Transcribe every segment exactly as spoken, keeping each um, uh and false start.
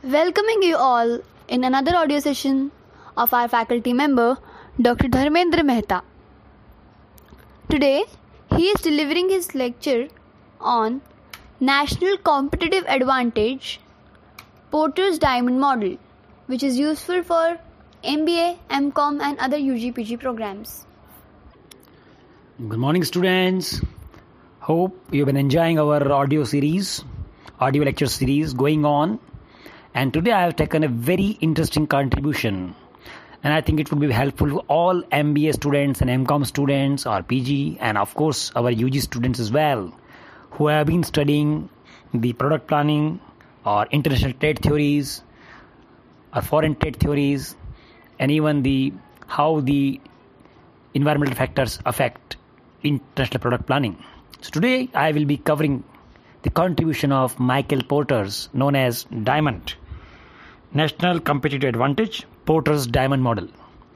Welcoming you all in another audio session of our faculty member, Doctor Dharmendra Mehta. Today, he is delivering his lecture on National Competitive Advantage Porter's Diamond Model, which is useful for M B A, M Com and other U G P G programs. Good morning, students. Hope you've been enjoying our audio series, audio lecture series going on. And today I have taken a very interesting contribution. And I think it would be helpful for all M B A students and M Com students or P G and of course our U G students as well who have been studying the product planning or international trade theories or foreign trade theories and even the how the environmental factors affect international product planning. So today I will be covering the contribution of Michael Porter's known as Diamond, National Competitive Advantage, Porter's Diamond Model.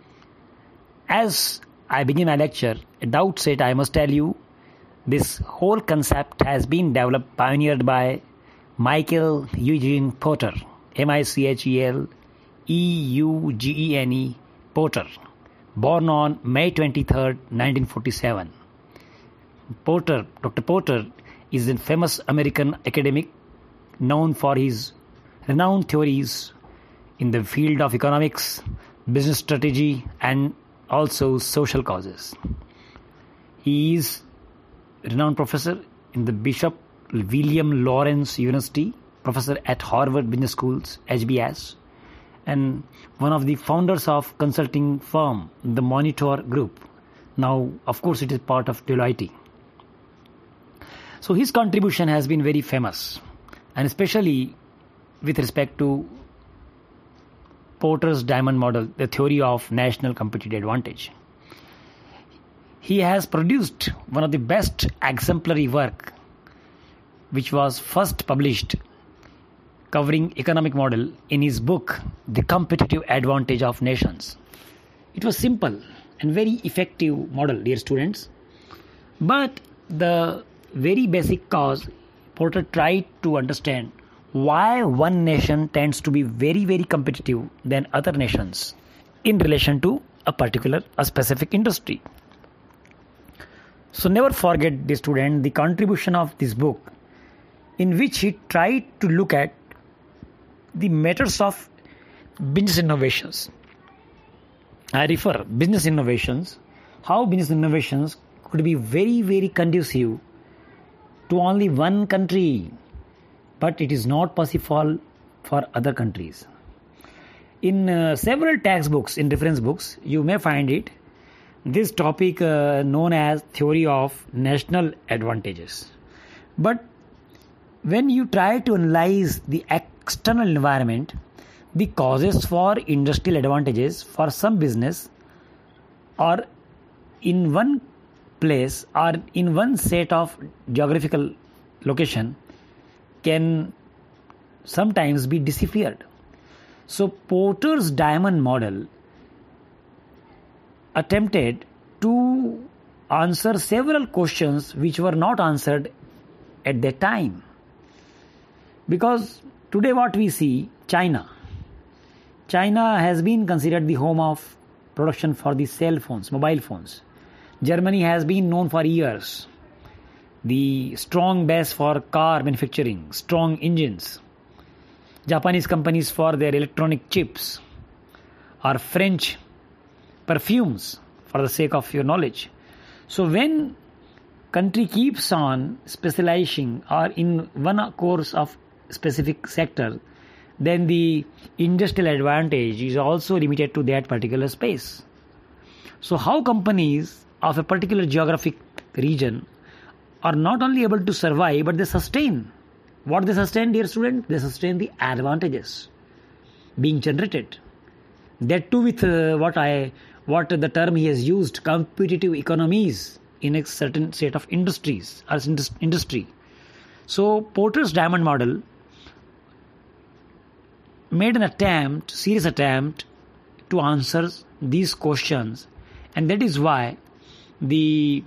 As I begin my lecture, at the outset I must tell you this whole concept has been developed, pioneered by Michael Eugene Porter, M I C H E L E U G E N E Porter, born on May twenty-third, nineteen forty-seven. Porter, Doctor Porter is a famous American academic known for his renowned theories in the field of economics, business strategy, and also social causes. He is a renowned professor in the Bishop William Lawrence University, professor at Harvard Business School's H B S, and one of the founders of consulting firm, the Monitor Group. Now, of course, it is part of Deloitte. So his contribution has been very famous, and especially with respect to Porter's Diamond Model, the theory of national competitive advantage. He has produced one of the best exemplary work which was first published covering economic model in his book, The Competitive Advantage of Nations. It was simple and very effective model, dear students. But the very basic cause, Porter tried to understand why one nation tends to be very, very competitive than other nations in relation to a particular, a specific industry. So never forget, the student, the contribution of this book in which he tried to look at the matters of business innovations. I refer business innovations, how business innovations could be very, very conducive to only one country, but it is not possible for other countries. In uh, several textbooks, in reference books, you may find it, this topic uh, known as theory of national advantages. But when you try to analyze the external environment, the causes for industrial advantages for some business or in one place or in one set of geographical location can sometimes be disappeared. So Porter's Diamond Model attempted to answer several questions which were not answered at that time. Because today what we see, China. China has been considered the home of production for the cell phones, mobile phones. Germany has been known for years. The strong base for car manufacturing, strong engines. Japanese companies for their electronic chips, or French perfumes, for the sake of your knowledge. So when country keeps on specializing or in one course of specific sector, then the industrial advantage is also limited to that particular space. So how companies of a particular geographic region are not only able to survive, but they sustain. What they sustain, dear student? They sustain the advantages being generated. That too with uh, what I, what the term he has used, competitive economies in a certain set of industries as industry. So Porter's Diamond Model made an attempt, serious attempt to answer these questions, and that is why the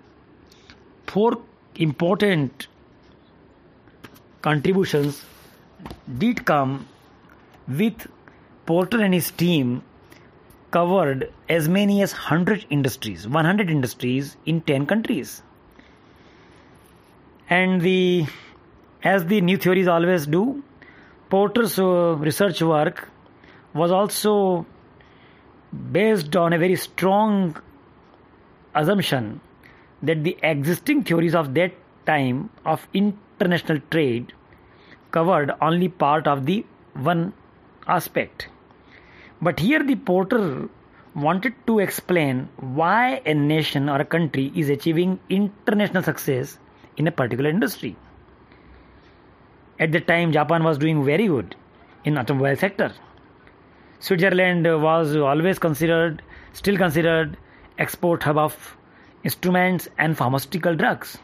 four important contributions did come with Porter and his team covered as many as one hundred industries, one hundred industries in ten countries. And the as the new theories always do, Porter's uh, research work was also based on a very strong assumption that the existing theories of that time of international trade covered only part of the one aspect. But here the Porter wanted to explain why a nation or a country is achieving international success in a particular industry. At the time, Japan was doing very good in automobile sector. Switzerland was always considered, still considered, export hub of instruments and pharmaceutical drugs.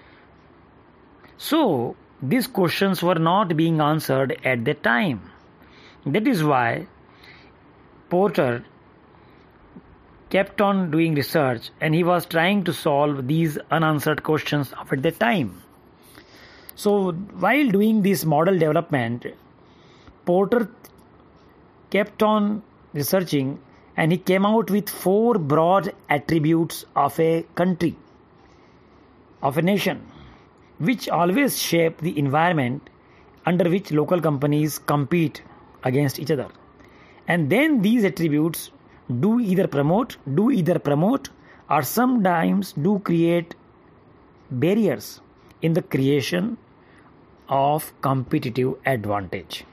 So, these questions were not being answered at that time. That is why Porter kept on doing research and he was trying to solve these unanswered questions of at that time. So, while doing this model development, Porter kept on researching and he came out with four broad attributes of a country, of a nation, which always shape the environment under which local companies compete against each other. And then these attributes do either promote, do either promote or sometimes do create barriers in the creation of competitive advantage.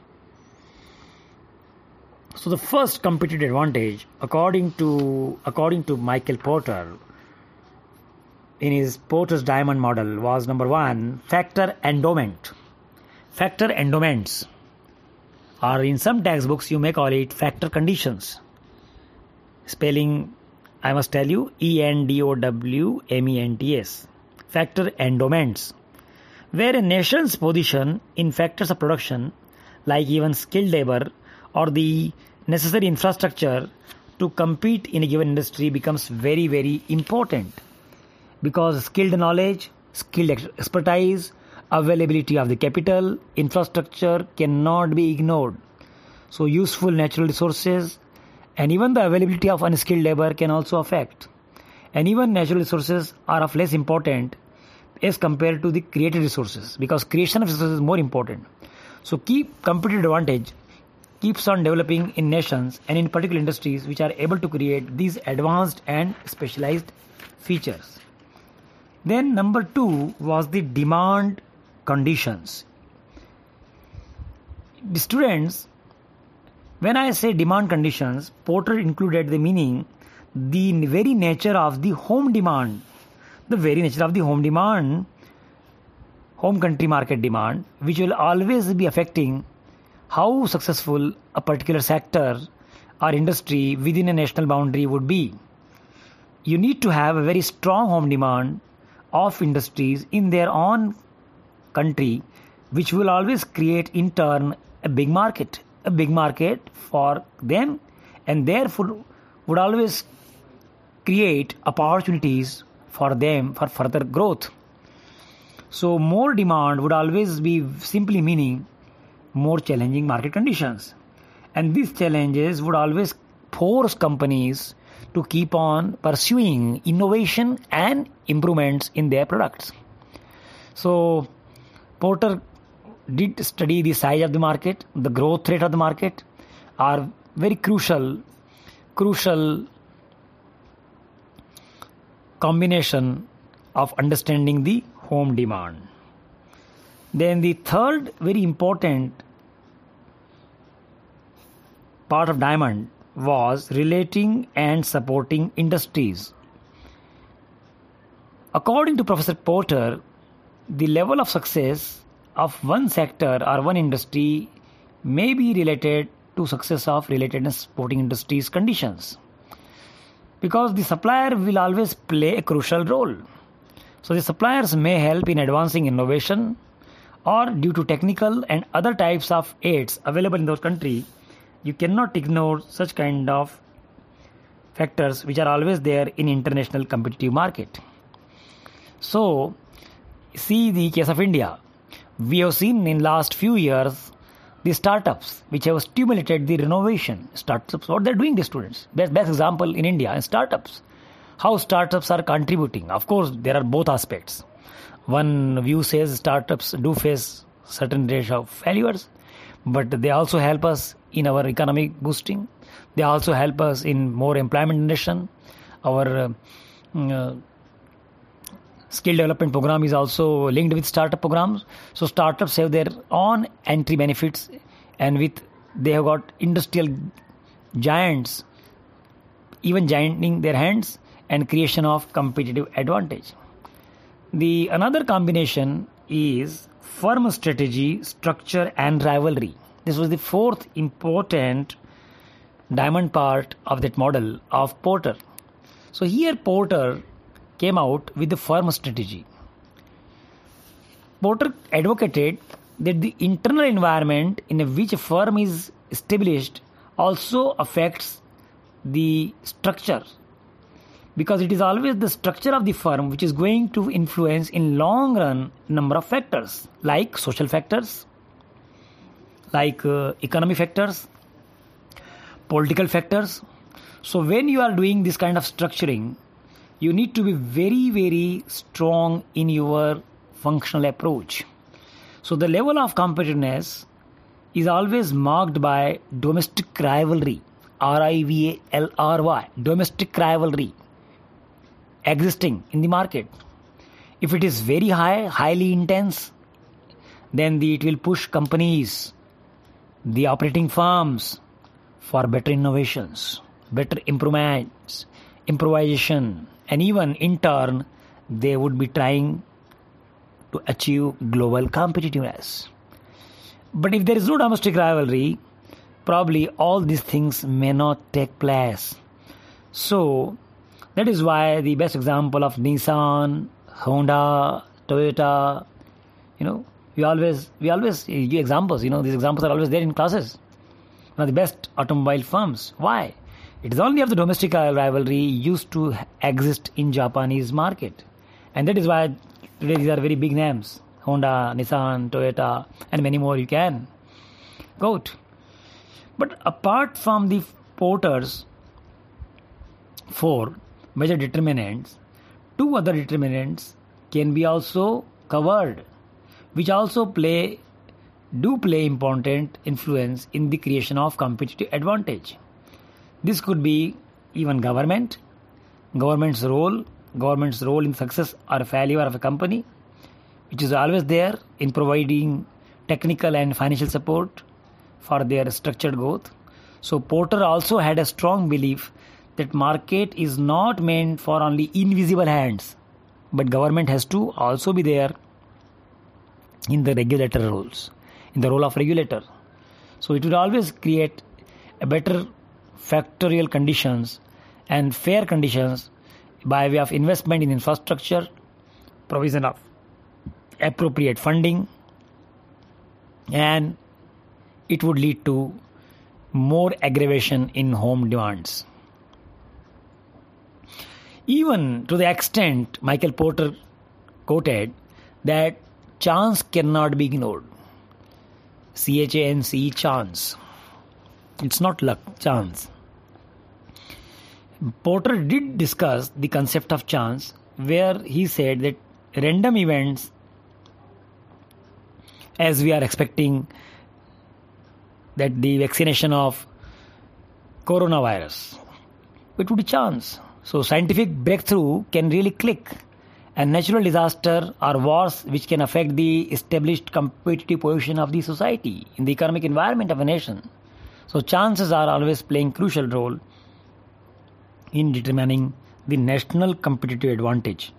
So the first competitive advantage, according to according to Michael Porter, in his Porter's diamond model, was number one, factor endowment. Factor endowments, or in some textbooks you may call it factor conditions. Spelling, I must tell you, E N D O W M E N T S. Factor endowments, where a nation's position in factors of production, like even skilled labor or the necessary infrastructure to compete in a given industry, becomes very, very important. Because skilled knowledge, skilled expertise, availability of the capital, infrastructure cannot be ignored. So useful natural resources and even the availability of unskilled labor can also affect. And even natural resources are of less important as compared to the created resources, because creation of resources is more important. So keep competitive advantage keeps on developing in nations and in particular industries which are able to create these advanced and specialized features. Then number two was the demand conditions. The students, when I say demand conditions, Porter included the meaning, the very nature of the home demand, the very nature of the home demand, home country market demand, which will always be affecting how successful a particular sector or industry within a national boundary would be. You need to have a very strong home demand of industries in their own country, which will always create in turn a big market, a big market for them, and therefore would always create opportunities for them for further growth. So more demand would always be simply meaning more challenging market conditions. And these challenges would always force companies to keep on pursuing innovation and improvements in their products. So Porter did study the size of the market, the growth rate of the market are very crucial, crucial combination of understanding the home demand. Then the third very important part of diamond was relating and supporting industries. According to Professor Porter, the level of success of one sector or one industry may be related to success of related and supporting industries conditions, because the supplier will always play a crucial role. So the suppliers may help in advancing innovation, or due to technical and other types of aids available in those countries, you cannot ignore such kind of factors which are always there in international competitive market. So see the case of India. We have seen in last few years the startups which have stimulated the renovation. Startups, what they're doing, the students. Best, best example in India is startups. How startups are contributing. Of course, there are both aspects. One view says startups do face certain ratio of failures, but they also help us in our economic boosting. They also help us in more employment generation. Our uh, uh, skill development program is also linked with startup programs. So startups have their own entry benefits, and with they have got industrial giants even gianting their hands and creation of competitive advantage. The another combination is firm strategy, structure and rivalry. This was the fourth important diamond part of that model of Porter. So here Porter came out with the firm strategy. Porter advocated that the internal environment in which a firm is established also affects the structure, because it is always the structure of the firm which is going to influence in long run number of factors, like social factors, like uh, economic factors, political factors. So when you are doing this kind of structuring, you need to be very, very strong in your functional approach. So the level of competitiveness is always marked by domestic rivalry, R I V A L R Y, domestic rivalry existing in the market. If it is very high, highly intense, then the, it will push companies, the operating firms, for better innovations, better improvements, improvisation, and even in turn, they would be trying to achieve global competitiveness. But if there is no domestic rivalry, probably all these things may not take place. So that is why the best example of Nissan, Honda, Toyota, you know, we always we always give examples. You know, these examples are always there in classes. One of the best automobile firms. Why? It is only of the domestic rivalry used to exist in Japanese market, and that is why today these are very big names: Honda, Nissan, Toyota, and many more. You can quote. But apart from the Porter's four major determinants, two other determinants can be also covered, which also play do play important influence in the creation of competitive advantage. This could be even government, government's role, government's role in success or failure of a company, which is always there in providing technical and financial support for their structured growth. So Porter also had a strong belief that market is not meant for only invisible hands, but government has to also be there in the regulator roles, in the role of regulator. So it would always create a better factorial conditions and fair conditions by way of investment in infrastructure, provision of appropriate funding, and it would lead to more aggravation in home demands. Even to the extent Michael Porter quoted that chance cannot be ignored. C H A N C E, chance. It's not luck, chance. Porter did discuss the concept of chance, where he said that random events, as we are expecting that the vaccination of coronavirus, it would be chance. So scientific breakthrough can really click, and natural disaster or wars which can affect the established competitive position of the society in the economic environment of a nation. So chances are always playing crucial role in determining the national competitive advantage.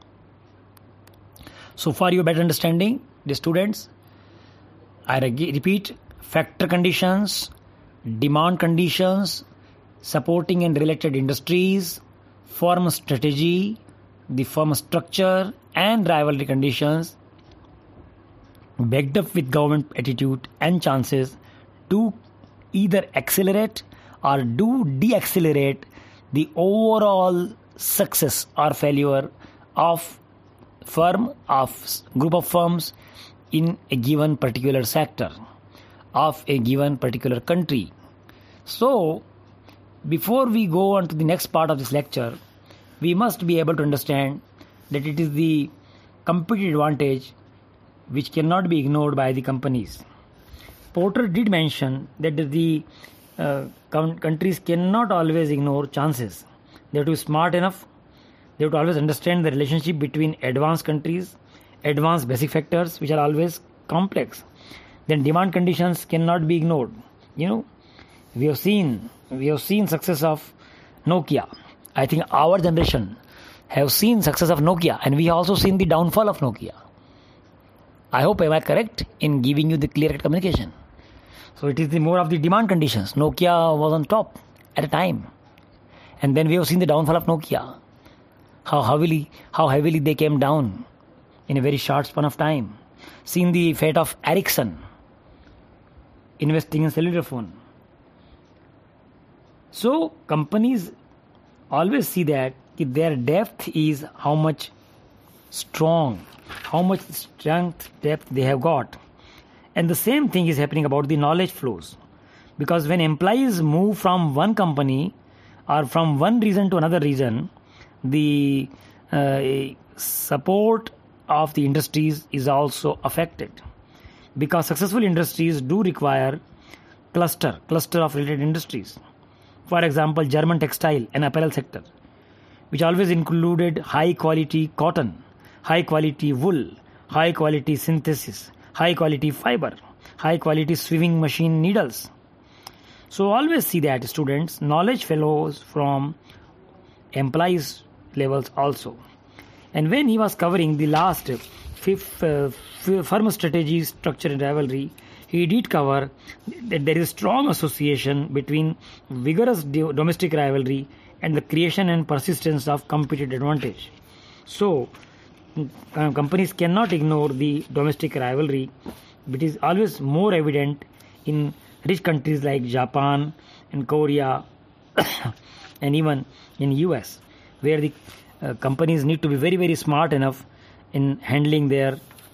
So for your better understanding, the students, I repeat, factor conditions, demand conditions, supporting and related industries, firm strategy, the firm structure and rivalry conditions, backed up with government attitude and chances to either accelerate or do de-accelerate the overall success or failure of firm, of group of firms in a given particular sector. of a given particular country. So, before we go on to the next part of this lecture, we must be able to understand that it is the competitive advantage which cannot be ignored by the companies. Porter did mention that the uh, countries cannot always ignore chances. They have to be smart enough. They have to always understand the relationship between advanced countries, advanced basic factors, which are always complex. Then demand conditions cannot be ignored. You know, we have seen we have seen success of Nokia. I think our generation have seen success of Nokia, and we have also seen the downfall of Nokia. I hope am I correct in giving you the clear communication. So it is the more of the demand conditions. Nokia was on top at a time, and then we have seen the downfall of Nokia. How heavily, how heavily they came down in a very short span of time. Seen the fate of Ericsson investing in cellular phone. So companies always see that their depth is how much strong, how much strength, depth they have got. And the same thing is happening about the knowledge flows. Because when employees move from one company or from one region to another region, the uh, support of the industries is also affected. Because successful industries do require cluster, cluster of related industries. For example, German textile and apparel sector, which always included high quality cotton, high quality wool, high quality synthesis, high quality fiber, high quality sewing machine needles. So always see that students, knowledge flows from employees levels also. And when he was covering the last fifth uh, firm strategy, structure and rivalry, he did cover that there is strong association between vigorous domestic rivalry and the creation and persistence of competitive advantage. So, uh, companies cannot ignore the domestic rivalry, which is always more evident in rich countries like Japan and Korea and even in U S, where the uh, companies need to be very, very smart enough in handling their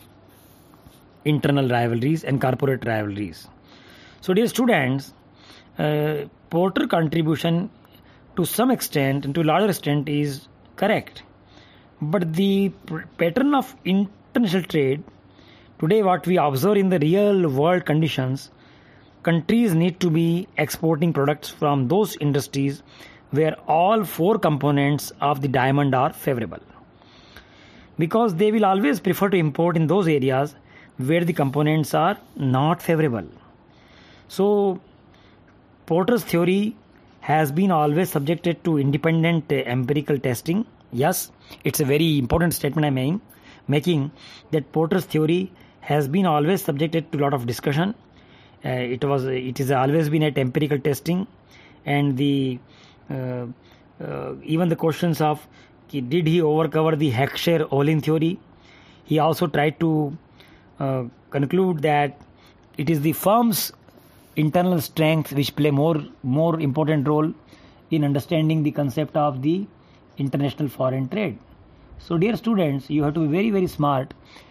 internal rivalries and corporate rivalries. So, dear students, uh, Porter contribution to some extent and to a larger extent is correct. But the pattern of international trade, today what we observe in the real world conditions, countries need to be exporting products from those industries where all four components of the diamond are favorable. Because they will always prefer to import in those areas where the components are not favorable. So, Porter's theory has been always subjected to independent uh, empirical testing. Yes, it's a very important statement I'm making, making that Porter's theory has been always subjected to a lot of discussion. Uh, it was, it is always been at empirical testing, and the uh, uh, even the questions of did he overcover the Heckscher-Ohlin theory? He also tried to uh, conclude that it is the firm's internal strengths which play more more important role in understanding the concept of the international foreign trade. So, dear students, you have to be very, very smart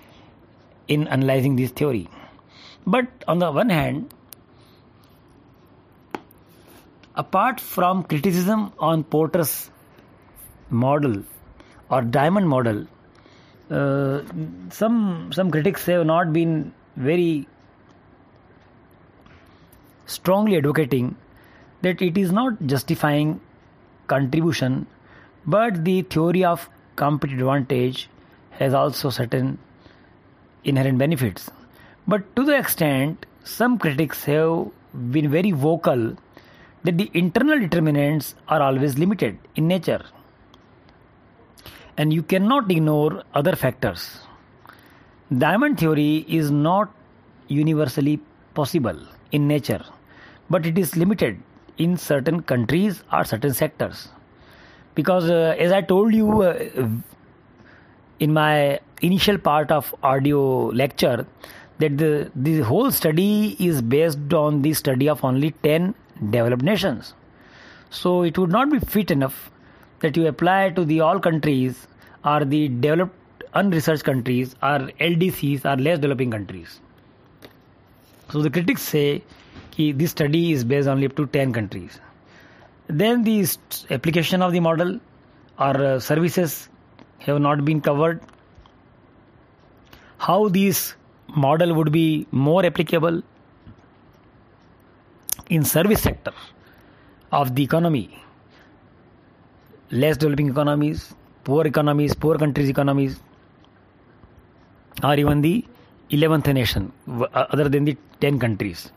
in analyzing this theory. But on the one hand, apart from criticism on Porter's model or diamond model, uh, some some critics have not been very strongly advocating that it is not justifying contribution, but the theory of competitive advantage has also certain inherent benefits. But to the extent, some critics have been very vocal that the internal determinants are always limited in nature, and you cannot ignore other factors. Diamond theory is not universally possible in nature, but it is limited in certain countries or certain sectors. Because uh, as I told you uh, in my initial part of audio lecture, that the, the whole study is based on the study of only ten developed nations. So it would not be fit enough that you apply to the all countries or the developed unresearched countries or L D Cs or less developing countries. So the critics say that this study is based only up to ten countries. Then the application of the model or uh, services have not been covered. How this model would be more applicable in service sector of the economy, less developing economies, poor economies, poor countries' economies, or even the eleventh nation, other than the ten countries.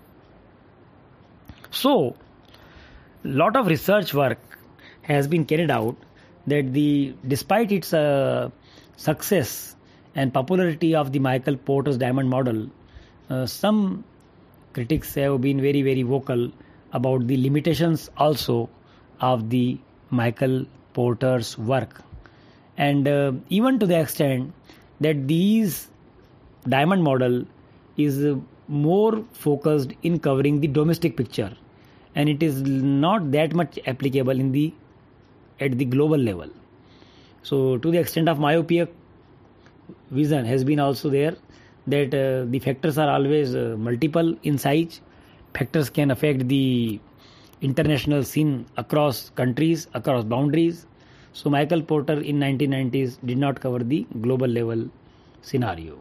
So, lot of research work has been carried out that the despite its uh, success and popularity of the Michael Porter's diamond model, uh, some critics have been very very vocal about the limitations also of the Michael Porter's work, and uh, even to the extent that these diamond model is uh, more focused in covering the domestic picture, and it is not that much applicable in the at the global level. So to the extent of myopic vision has been also there, that uh, the factors are always uh, multiple in size. Factors can affect the international scene across countries, across boundaries. So Michael Porter in nineteen nineties did not cover the global level scenario.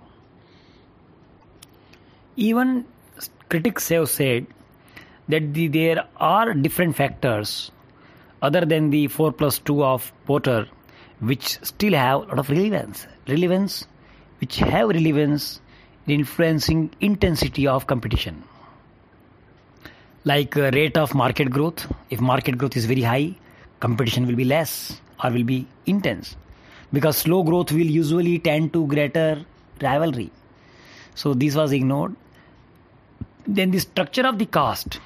Even critics have said that the, there are different factors other than the four plus two of Porter which still have a lot of relevance. Relevance which have relevance in influencing intensity of competition. Like uh, rate of market growth. If market growth is very high, competition will be less or will be intense, because slow growth will usually tend to greater rivalry. So this was ignored. Then the structure of the cost,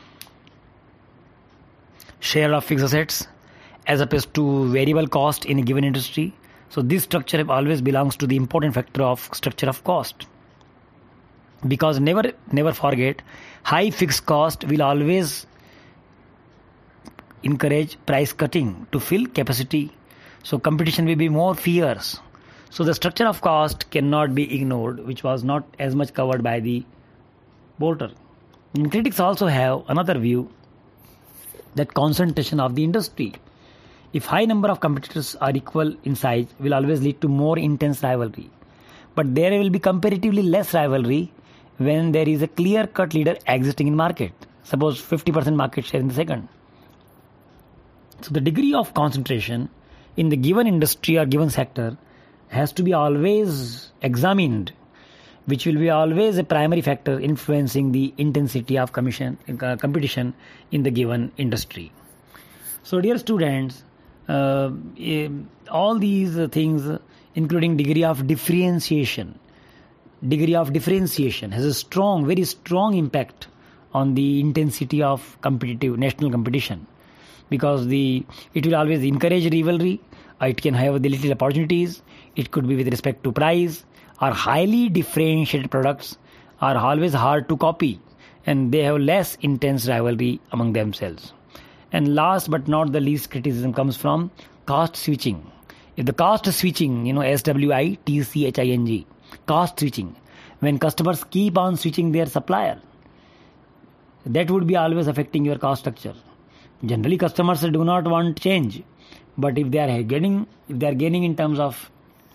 share of fixed assets as opposed to variable cost in a given industry. So this structure always belongs to the important factor of structure of cost. Because never never forget, high fixed cost will always encourage price cutting to fill capacity. So competition will be more fierce. So the structure of cost cannot be ignored, which was not as much covered by the Porter. And critics also have another view, that concentration of the industry. If high number of competitors are equal in size, will always lead to more intense rivalry. But there will be comparatively less rivalry when there is a clear-cut leader existing in market. Suppose fifty percent market share in the second. So the degree of concentration in the given industry or given sector has to be always examined, which will be always a primary factor influencing the intensity of commission, uh, competition in the given industry. So dear students, uh, all these things, including degree of differentiation, degree of differentiation has a strong, very strong impact on the intensity of competitive national competition, because the it will always encourage rivalry. It can have the little opportunities. It could be with respect to price, or highly differentiated products are always hard to copy, and they have less intense rivalry among themselves. And last but not the least, criticism comes from cost switching. If the cost switching, you know, S W I T C H I N G, cost switching, when customers keep on switching their supplier, that would be always affecting your cost structure. Generally, customers do not want change, but if they are getting, if they are gaining in terms of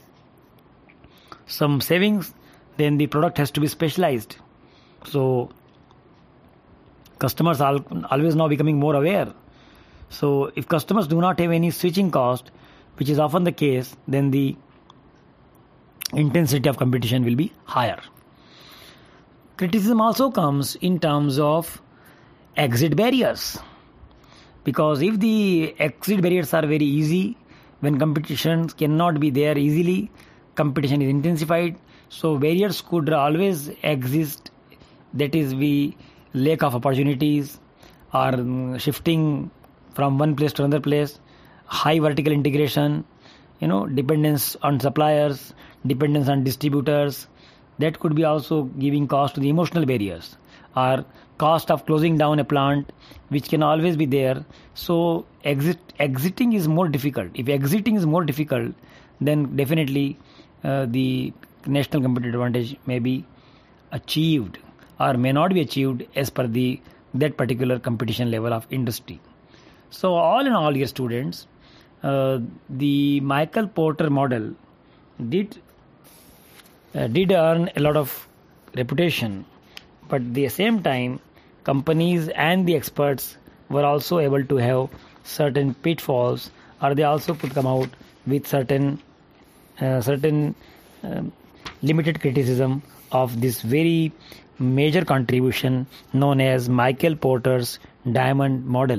some savings, then the product has to be specialized. So customers are always now becoming more aware. So if customers do not have any switching cost, which is often the case, then the intensity of competition will be higher. Criticism also comes in terms of exit barriers, because if the exit barriers are very easy, when competition cannot be there easily, competition is intensified, so barriers could always exist. That is, we lack of opportunities, or shifting from one place to another place, high vertical integration, you know, dependence on suppliers, dependence on distributors. That could be also giving cost to the emotional barriers, or cost of closing down a plant, which can always be there. So exit exiting is more difficult. If exiting is more difficult, then definitely uh, the national competitive advantage may be achieved. or may not be achieved as per the that particular competition level of industry. So all in all, dear students, uh, the Michael Porter model did uh, did earn a lot of reputation, but at the same time, companies and the experts were also able to have certain pitfalls, or they also could come out with certain uh, certain uh, limited criticism of this very major contribution known as Michael Porter's diamond model.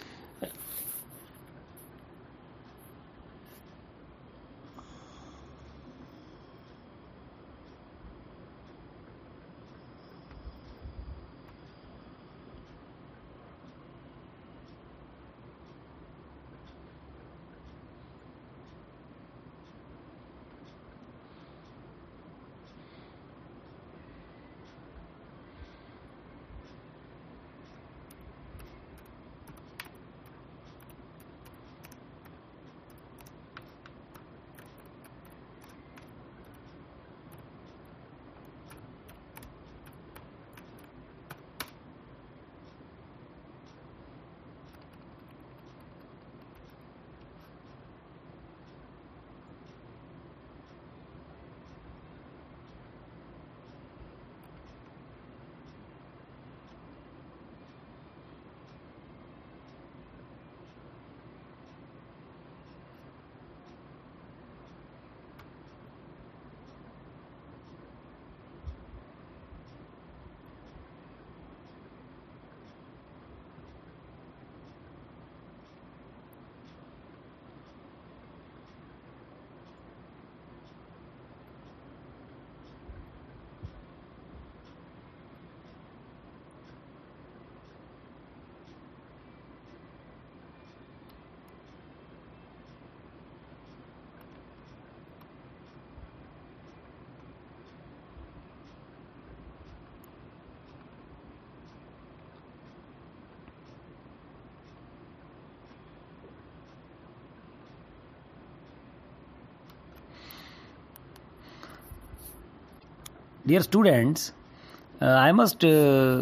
Dear students, uh, I must, uh,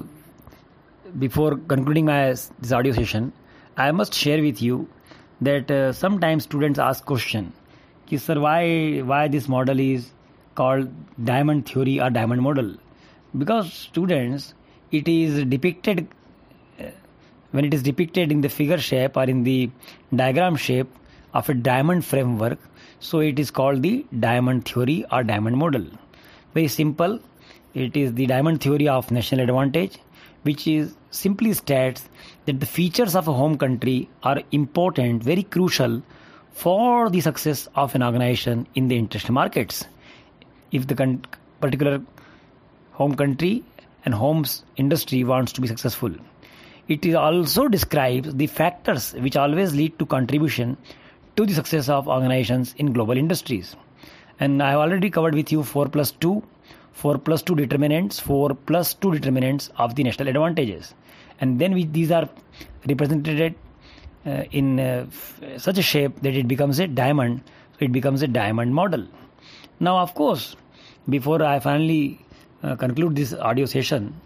before concluding my this audio session, I must share with you that uh, sometimes students ask question, कि sir, why why this model is called diamond theory or diamond model? Because students, it is depicted uh, when it is depicted in the figure shape or in the diagram shape of a diamond framework, so it is called the diamond theory or diamond model. Very simple. It is the diamond theory of national advantage, which is simply states that the features of a home country are important, very crucial for the success of an organization in the international markets. If the con- particular home country and homes industry wants to be successful, it is also describes the factors which always lead to contribution to the success of organizations in global industries. And I have already covered with you four plus two, four plus two determinants, four plus two determinants of the national advantages. And then we, these are represented uh, in uh, f- such a shape that it becomes a diamond, so it becomes a diamond model. Now, of course, before I finally uh, conclude this audio session,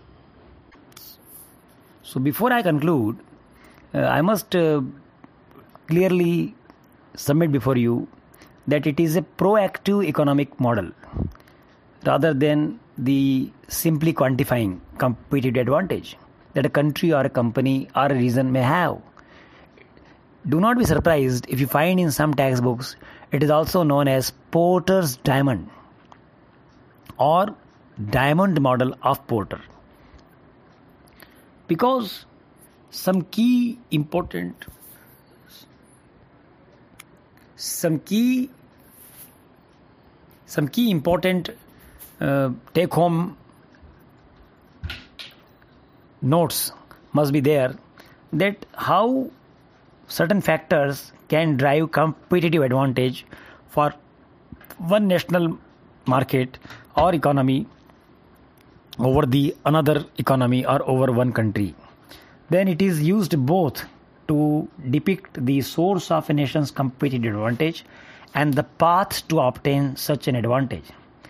so before I conclude, uh, I must uh, clearly submit before you that it is a proactive economic model rather than the simply quantifying competitive advantage that a country or a company or a region may have. Do not be surprised if you find in some textbooks it is also known as Porter's diamond or diamond model of Porter, because some key important some key some key important uh, take home notes must be there, that how certain factors can drive competitive advantage for one national market or economy over the another economy or over one country. Then it is used both to depict the source of a nation's competitive advantage and the path to obtain such an advantage.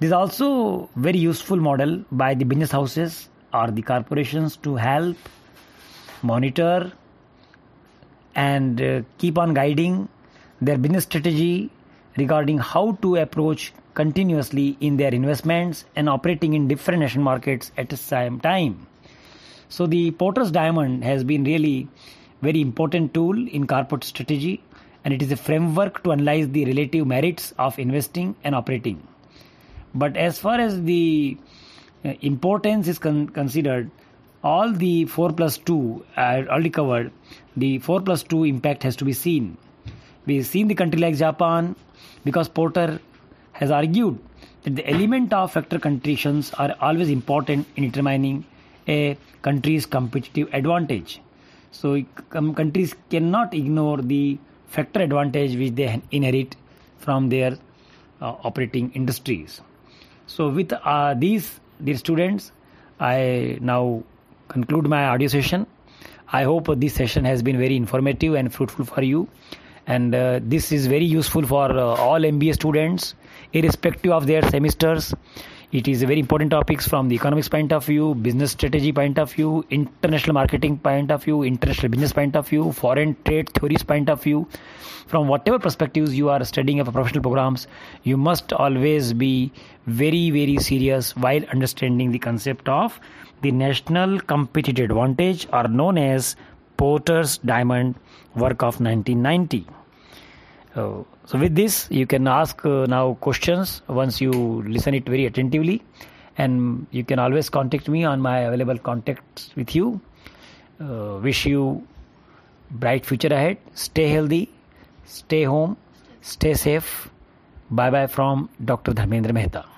This is also very useful model by the business houses or the corporations to help monitor and uh, keep on guiding their business strategy regarding how to approach continuously in their investments and operating in different national markets at the same time. So the Porter's Diamond has been really very important tool in corporate strategy, and it is a framework to analyze the relative merits of investing and operating. But as far as the uh, importance is con- considered, all the four plus two I already covered. The four plus two impact has to be seen. We've seen the country like Japan, because Porter has argued that the element of factor conditions are always important in determining a country's competitive advantage. So um, countries cannot ignore the factor advantage which they inherit from their uh, operating industries. So with uh, these dear students, I now conclude my audio session. I hope this session has been very informative and fruitful for you. And uh, this is very useful for uh, all M B A students, irrespective of their semesters. It is a very important topics from the economics point of view, business strategy point of view, international marketing point of view, international business point of view, foreign trade theories point of view. From whatever perspectives you are studying of professional programs, you must always be very, very serious while understanding the concept of the national competitive advantage, or known as Porter's Diamond, work of nineteen ninety. Uh, so with this, you can ask uh, now questions once you listen it very attentively, and you can always contact me on my available contacts with you. Uh, wish you bright future ahead. Stay healthy, stay home, stay safe. Bye bye from Doctor Dharmendra Mehta.